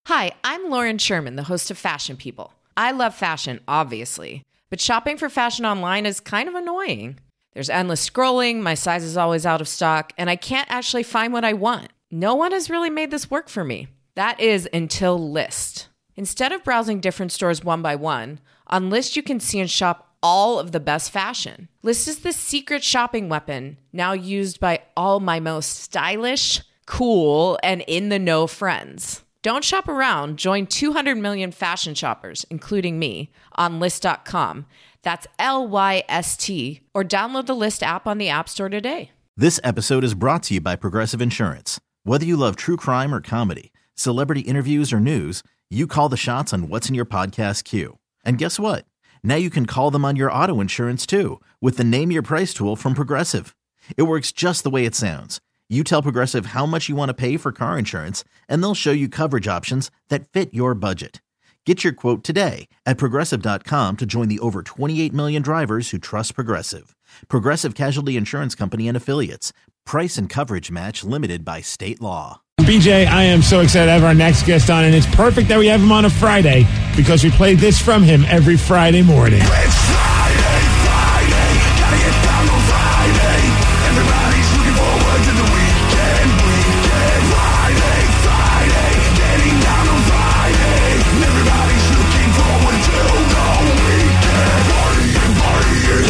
Hi, I'm Lauren Sherman, the host of Fashion People. I love fashion, obviously, but shopping for fashion online is kind of annoying. There's endless scrolling, my size is always out of stock, and I can't actually find what I want. No one has really made this work for me. That is until Lyst. Instead of browsing different stores one by one, on Lyst you can see and shop all of the best fashion. Lyst is the secret shopping weapon, now used by all my most stylish, cool, and in-the-know friends. Don't shop around. Join 200 million fashion shoppers, including me, on Lyst.com. That's Lyst, or download the Lyst app on the App Store today. This episode is brought to you by Progressive Insurance. Whether you love true crime or comedy, celebrity interviews or news, you call the shots on what's in your podcast queue. And guess what? Now you can call them on your auto insurance too, with the Name Your Price tool from Progressive. It works just the way it sounds. You tell Progressive how much you want to pay for car insurance, and they'll show you coverage options that fit your budget. Get your quote today at Progressive.com to join the over 28 million drivers who trust Progressive. Progressive Casualty Insurance Company and Affiliates. Price and coverage match limited by state law. BJ, I am so excited to have our next guest on, and it's perfect that we have him on a Friday because we play this from him every Friday morning. It's Friday, gotta get down on Friday. Everybody's looking forward to the weekend. Friday, getting down on Friday. Everybody's looking forward to the weekend. Partying,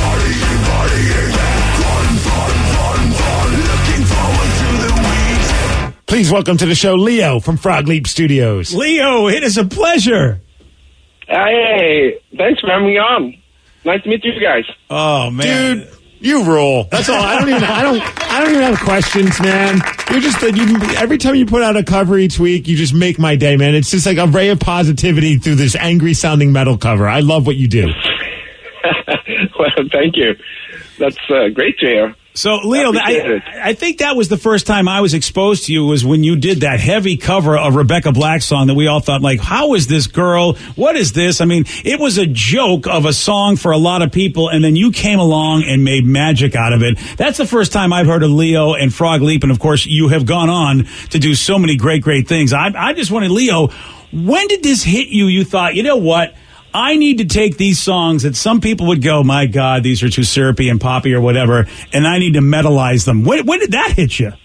fun. Looking forward to the weekend. Please welcome to the show Leo from Frog Leap Studios. Leo, it is a pleasure. Hey, thanks for having me on. Nice to meet you guys. Oh man, Dude, you rule. That's all. I don't even have questions, man. You're just every time you put out a cover each week, you just make my day, man. It's just like a ray of positivity through this angry sounding metal cover. I love what you do. Well, thank you. That's great to hear. So, Leo, Appreciate it. I think that was the first time I was exposed to you was when you did that heavy cover of Rebecca Black's song that we all thought, like, how is this girl? What is this? I mean, it was a joke of a song for a lot of people, and then you came along and made magic out of it. That's the first time I've heard of Leo and Frog Leap, and, of course, you have gone on to do so many great, great things. I just wanted, Leo, when did this hit you? You thought, you know what? I need to take these songs that some people would go, my God, these are too syrupy and poppy or whatever, and I need to metalize them. When did that hit you?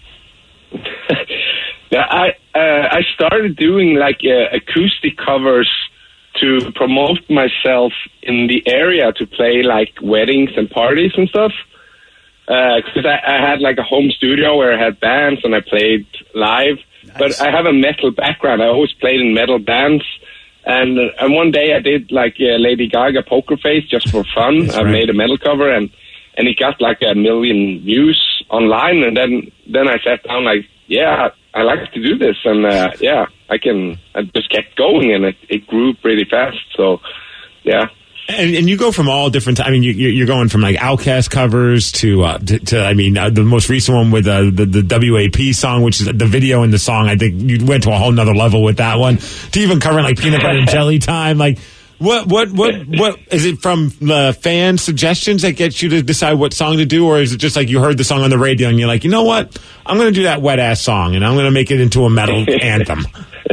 Yeah, I started doing like acoustic covers to promote myself in the area to play like weddings and parties and stuff. Because I had like a home studio where I had bands and I played live. Nice. But I have a metal background. I always played in metal bands. And one day I did like Lady Gaga Poker Face just for fun. I made a metal cover and it got like 1 million views online. And then I sat down like, yeah, I like to do this. And yeah, I just kept going and it grew pretty fast. So yeah. And you go from all different. I mean, you're going from like Outkast covers to I mean, the most recent one with the WAP song, which is the video and the song. I think you went to a whole nother level with that one. To even covering like Peanut Butter and Jelly Time. Like, what is it from the fan suggestions that gets you to decide what song to do, or is it just like you heard the song on the radio and you're like, you know what, I'm going to do that wet ass song and I'm going to make it into a metal anthem?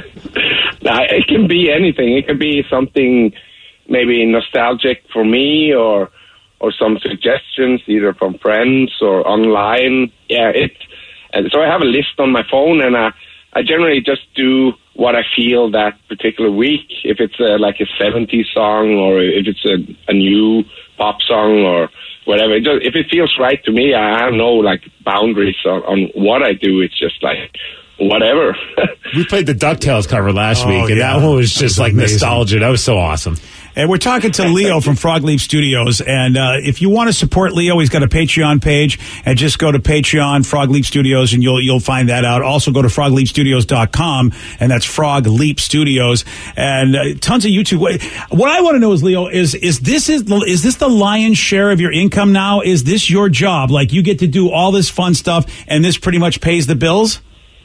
It can be anything. It can be something maybe nostalgic for me or some suggestions either from friends or online. Yeah, so I have a list on my phone and I generally just do what I feel that particular week. If it's like a 70s song or if it's a new pop song or whatever. If it feels right to me, I have no like boundaries on what I do. It's just like whatever. We played the DuckTales cover last week, and that one was just like amazing. Nostalgia. That was so awesome. And we're talking to Leo from Frog Leap Studios. And if you want to support Leo, he's got a Patreon page. And just go to Patreon, Frog Leap Studios, and you'll find that out. Also go to frogleapstudios.com, and that's Frog Leap Studios. And tons of YouTube. What I want to know is, Leo, is this the lion's share of your income now? Is this your job? Like, you get to do all this fun stuff, and this pretty much pays the bills?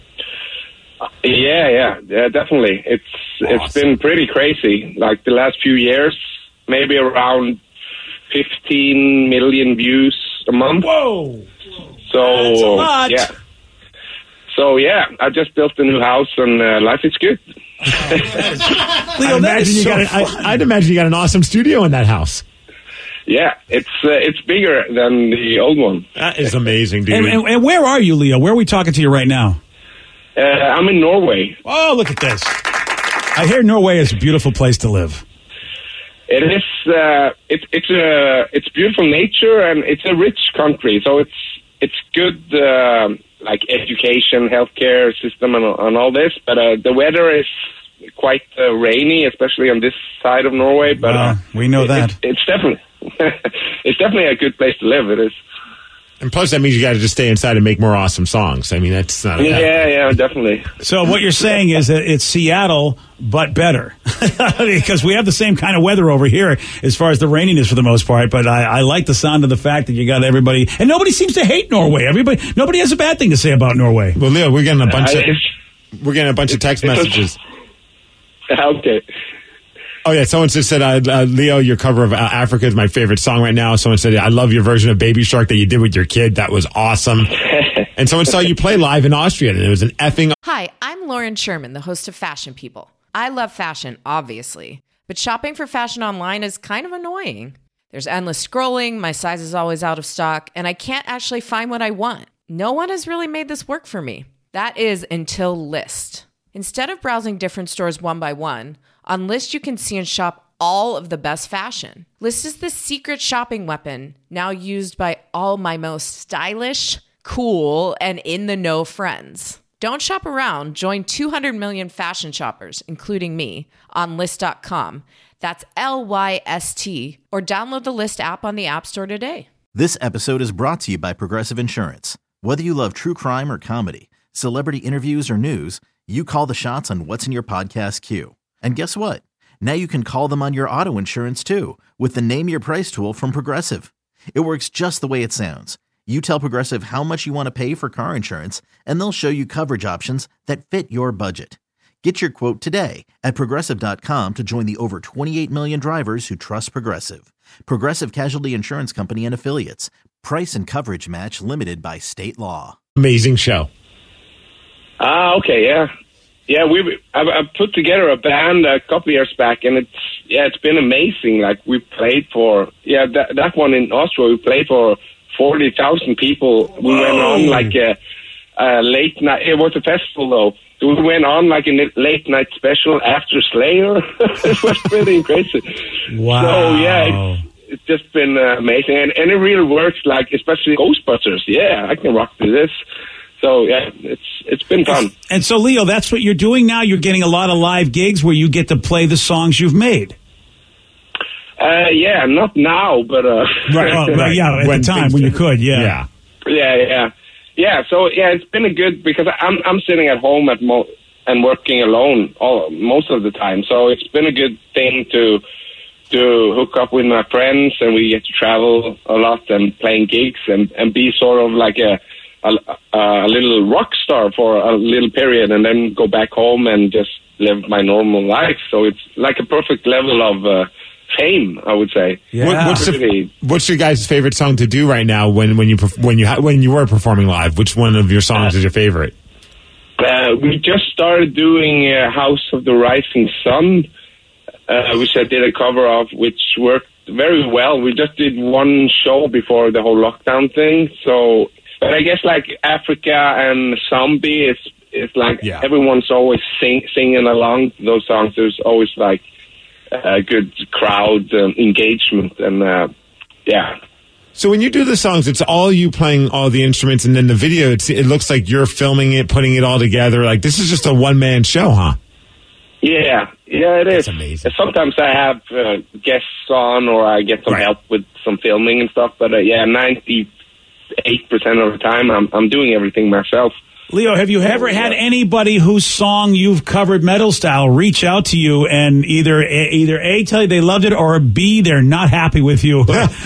Yeah, definitely. It's been pretty crazy. Like the last few years, maybe around 15 million views a month. Whoa! So that's a lot. yeah. So yeah, I just built a new house and life is good. Leo, that is so fun. I'd imagine you got an awesome studio in that house. Yeah, it's bigger than the old one. That is amazing, dude. And where are you, Leo? Where are we talking to you right now? I'm in Norway. Oh, look at this. I hear Norway is a beautiful place to live. It is. It's beautiful nature, and it's a rich country. So it's good, like education, healthcare system, and all this. But the weather is quite rainy, especially on this side of Norway. But we know that it's definitely it's definitely a good place to live. It is. And plus, that means you got to just stay inside and make more awesome songs. I mean, that's not. Yeah, definitely. So what you're saying is that it's Seattle, but better, because we have the same kind of weather over here as far as the raininess for the most part. But I like the sound of the fact that you got everybody, and nobody seems to hate Norway. Nobody has a bad thing to say about Norway. Well, Leo, we're getting a bunch of text messages. Okay. Oh, yeah. Someone just said, Leo, your cover of Africa is my favorite song right now. Someone said, I love your version of Baby Shark that you did with your kid. That was awesome. And someone saw you play live in Austria, and it was an effing... Hi, I'm Lauren Sherman, the host of Fashion People. I love fashion, obviously, but shopping for fashion online is kind of annoying. There's endless scrolling, my size is always out of stock, and I can't actually find what I want. No one has really made this work for me. That is until List. Instead of browsing different stores one by one, on List you can see and shop all of the best fashion. List is the secret shopping weapon now used by all my most stylish, cool, and in-the-know friends. Don't shop around. Join 200 million fashion shoppers, including me, on List.com. That's LYST. Or download the List app on the App Store today. This episode is brought to you by Progressive Insurance. Whether you love true crime or comedy, celebrity interviews or news, you call the shots on what's in your podcast queue. And guess what? Now you can call them on your auto insurance too with the Name Your Price tool from Progressive. It works just the way it sounds. You tell Progressive how much you want to pay for car insurance, and they'll show you coverage options that fit your budget. Get your quote today at Progressive.com to join the over 28 million drivers who trust Progressive. Progressive Casualty Insurance Company and Affiliates. Price and coverage match limited by state law. Amazing show. Okay, yeah. Yeah, I put together a band a couple years back, and it's been amazing. Like, we played for, that one in Austria, we played for 40,000 people. We went on like a late night. It was a festival though. So we went on like a late night special after Slayer. It was pretty crazy. Wow. So yeah, it's just been amazing, and it really works. Like, especially Ghostbusters. Yeah, I can rock to this. So yeah, it's been fun. And so, Leo, that's what you're doing now. You're getting a lot of live gigs where you get to play the songs you've made. Yeah, not now, but right. Yeah, at the time when you could. Yeah. So yeah, it's been a good, because I'm sitting at home and working alone most of the time. So it's been a good thing to hook up with my friends, and we get to travel a lot and playing gigs and be sort of like a little rock star for a little period, and then go back home and just live my normal life. So it's like a perfect level of fame, I would say. Yeah. What's your guys' favorite song to do right now when you were performing live? Which one of your songs is your favorite? We just started doing House of the Rising Sun, which I did a cover of, which worked very well. We just did one show before the whole lockdown thing, so. But I guess like Africa and Zombie is like everyone's always singing along to those songs. There's always like a good crowd engagement, and yeah. So when you do the songs, it's all you playing all the instruments, and then the video, it looks like you're filming it, putting it all together. Like, this is just a one-man show, huh? Yeah, it is. That's amazing. Sometimes I have guests on, or I get some help with some filming and stuff. But 98% of the time, I'm doing everything myself. Leo, have you ever had anybody whose song you've covered metal style reach out to you and either A, tell you they loved it, or B, they're not happy with you?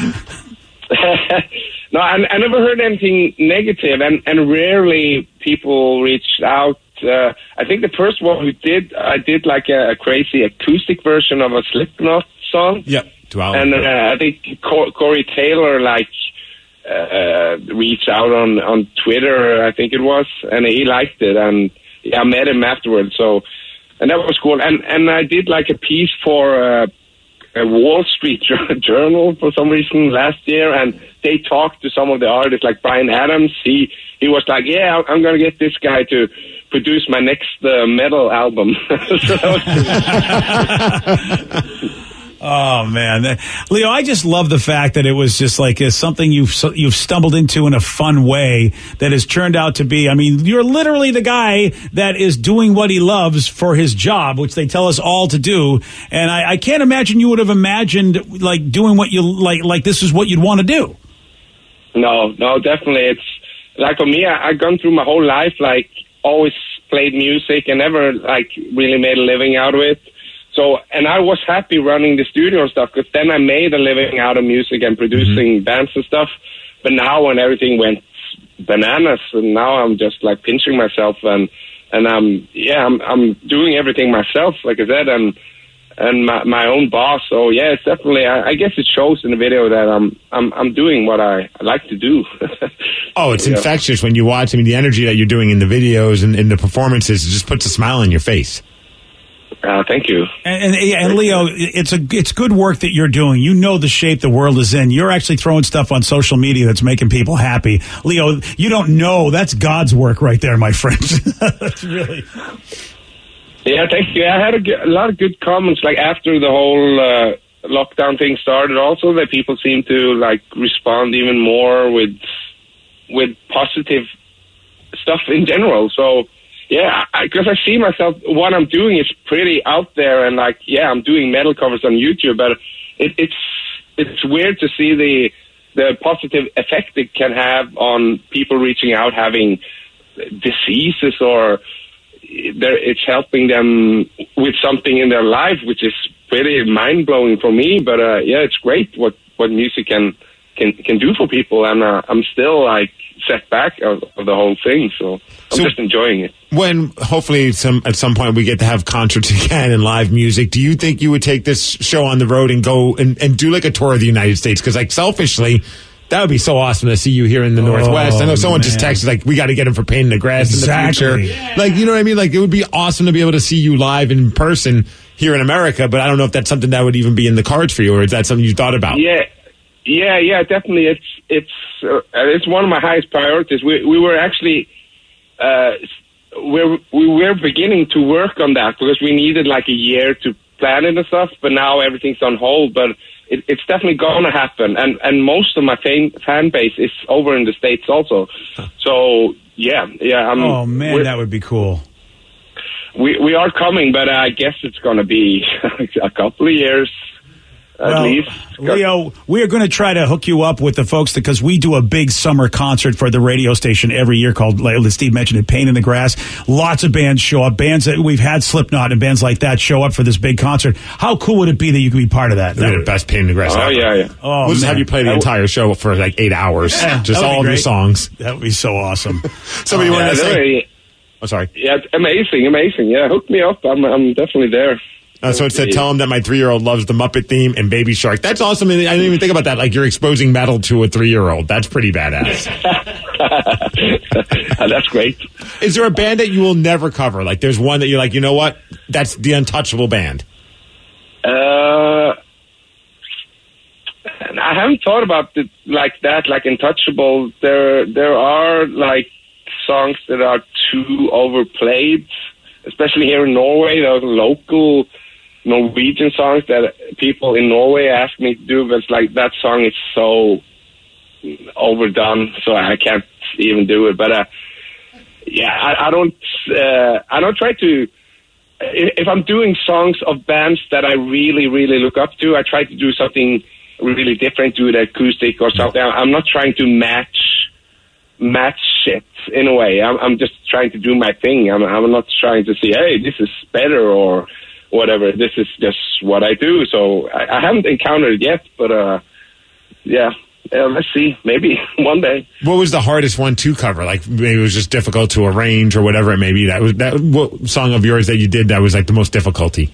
No, I never heard anything negative, and rarely people reached out. I think the first one I did like a crazy acoustic version of a Slipknot song. Yep. And I think Corey Taylor reached out on Twitter, I think it was, and he liked it, and I met him afterwards. So that was cool. And I did like a piece for a Wall Street Journal for some reason last year, and they talked to some of the artists like Bryan Adams. He was like, yeah, I'm going to get this guy to produce my next metal album. So that was Oh man, Leo, I just love the fact that it was just like something you've stumbled into in a fun way that has turned out to be. I mean, you're literally the guy that is doing what he loves for his job, which they tell us all to do. And I can't imagine you would have imagined like doing what you like this is what you'd want to do. No, definitely. It's like for me, I've gone through my whole life, like always played music and never like really made a living out of it. So, and I was happy running the studio and stuff, because then I made a living out of music and producing bands and stuff. But now when everything went bananas, and now I'm just like pinching myself, and I'm doing everything myself, like I said, and my own boss. So yeah, it's definitely, I guess it shows in the video that I'm doing what I like to do. Oh, it's infectious when you watch. I mean, the energy that you're doing in the videos and in the performances just puts a smile on your face. Thank you. And Leo, it's good work that you're doing. You know the shape the world is in. You're actually throwing stuff on social media that's making people happy. Leo, you don't know. That's God's work right there, my friend. That's really... Yeah, thank you. I had a lot of good comments, like after the whole lockdown thing started, also, that people seem to like respond even more with positive stuff in general. So, yeah, because I see myself, what I'm doing is pretty out there, and like, yeah, I'm doing metal covers on YouTube, but it's weird to see the positive effect it can have on people reaching out having diseases, or it's helping them with something in their life, which is pretty mind-blowing for me. But yeah, it's great what music can do for people, and I'm still like set back of the whole thing, so I'm just enjoying it. When hopefully at some point we get to have concerts again and live music, do you think you would take this show on the road and go and do like a tour of the United States? Because like selfishly, that would be so awesome to see you here in the Northwest. I know someone just texted like, we got to get him for Painting the Grass in the future. Yeah. Like, you know what I mean? Like, it would be awesome to be able to see you live in person here in America, but I don't know if that's something that would even be in the cards for you, or is that something you thought about? Yeah, definitely. It's one of my highest priorities. We were actually we were beginning to work on that, because we needed like a year to plan it and stuff, but now everything's on hold. But it's definitely going to happen, and most of my fan base is over in the States also. So yeah. Oh man, that would be cool. We are coming, but I guess it's going to be a couple of years. At least. Leo, we are going to try to hook you up with the folks, because we do a big summer concert for the radio station every year called, like Steve mentioned it, Painting the Grass. Lots of bands show up. Bands that we've had, Slipknot and bands like that, show up for this big concert. How cool would it be that you could be part of that? That'd be the best Painting the Grass ever. Yeah. Oh, we'll just have you play the entire show for like 8 hours. Just all of your songs. That would be so awesome. Somebody wanted to say... Oh, sorry. Yeah, amazing. Yeah, hook me up. I'm definitely there. So it said, tell him that my 3-year-old loves the Muppet theme and Baby Shark. That's awesome. I didn't even think about that. Like, you're exposing metal to a 3-year-old. That's pretty badass. That's great. Is there a band that you will never cover? Like, there's one that you're like, you know what? That's the untouchable band. I haven't thought about it like that, like untouchable. There are, like, songs that are too overplayed, especially here in Norway. There are local Norwegian songs that people in Norway ask me to do, but it's like that song is so overdone, so I can't even do it. But I don't try to. If I'm doing songs of bands that I really, really look up to, I try to do something really different, do the acoustic or something. I'm not trying to match it in a way. I'm just trying to do my thing. I'm not trying to say, hey, this is better or whatever. This is just what I do. So I haven't encountered it yet, but let's see. Maybe one day. What was the hardest one to cover? Like, maybe it was just difficult to arrange or whatever it may be. What song of yours that you did that was like the most difficulty?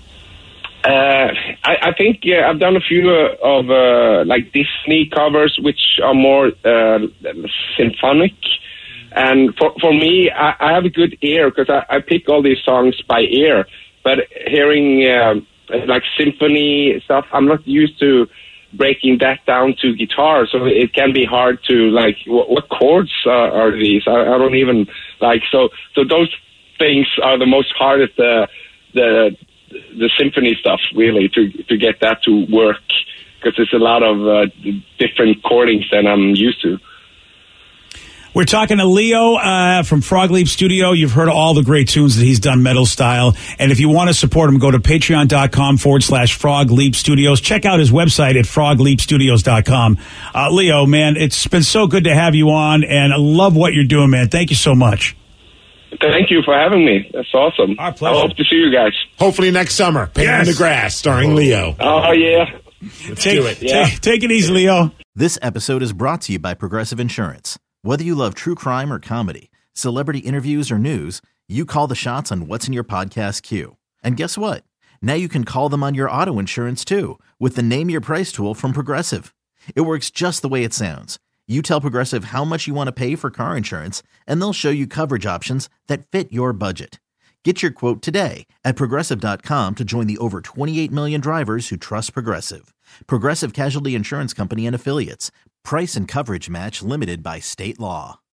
I think I've done a few of like Disney covers, which are more symphonic. And for me, I have a good ear, because I pick all these songs by ear. But hearing like symphony stuff, I'm not used to breaking that down to guitar, so it can be hard to like what chords are these? I don't even like so those things are the most hardest. The symphony stuff really to get that to work, because there's a lot of different chordings than I'm used to. We're talking to Leo from Frog Leap Studio. You've heard all the great tunes that he's done metal style. And if you want to support him, go to patreon.com/Frog Leap Studios. Check out his website at frogleapstudios.com. Leo, man, it's been so good to have you on, and I love what you're doing, man. Thank you so much. Thank you for having me. That's awesome. Our pleasure. I hope to see you guys. Hopefully next summer. Pain in the Grass, starring Leo. Oh, yeah. Let's do it. Take it easy, Leo. This episode is brought to you by Progressive Insurance. Whether you love true crime or comedy, celebrity interviews or news, you call the shots on what's in your podcast queue. And guess what? Now you can call them on your auto insurance too with the Name Your Price tool from Progressive. It works just the way it sounds. You tell Progressive how much you want to pay for car insurance, and they'll show you coverage options that fit your budget. Get your quote today at Progressive.com to join the over 28 million drivers who trust Progressive. Progressive Casualty Insurance Company and Affiliates. Price and coverage match limited by state law.